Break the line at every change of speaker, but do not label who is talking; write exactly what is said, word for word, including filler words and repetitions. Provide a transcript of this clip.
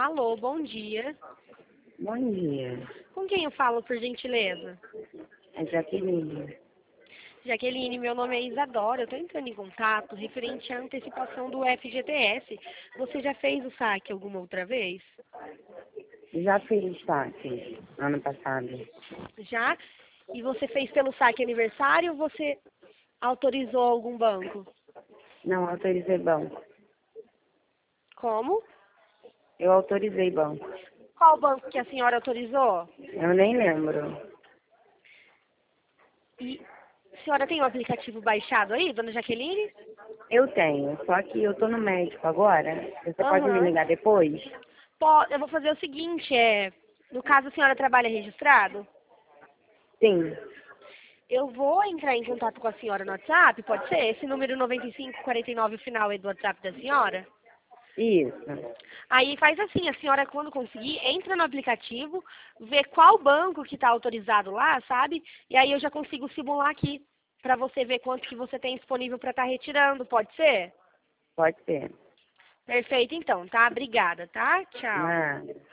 Alô, bom dia.
Bom dia.
Com quem eu falo, por gentileza?
É Jaqueline.
Jaqueline, meu nome é Isadora. Eu estou entrando em contato referente à antecipação do F G T S. Você já fez o saque alguma outra vez?
Já fiz saque ano passado.
Já? E você fez pelo saque aniversário ou você autorizou algum banco?
Não autorizei banco.
Como?
Eu autorizei banco.
Qual banco que a senhora autorizou?
Eu nem lembro.
E a senhora tem o aplicativo baixado aí, dona Jaqueline?
Eu tenho, só que eu tô no médico agora. Você pode me
Aham.
ligar depois?
Po- Eu vou fazer o seguinte, é... No caso, a senhora trabalha registrado?
Sim.
Eu vou entrar em contato com a senhora no WhatsApp, pode ser? Esse número noventa e cinco, quarenta e nove, o final é do WhatsApp da senhora?
Isso.
Aí faz assim, a senhora quando conseguir, entra no aplicativo, vê qual banco que está autorizado lá, sabe? E aí eu já consigo simular aqui, para você ver quanto que você tem disponível para estar retirando, pode ser?
Pode ser.
Perfeito então, tá? Obrigada, tá? Tchau.
Nada.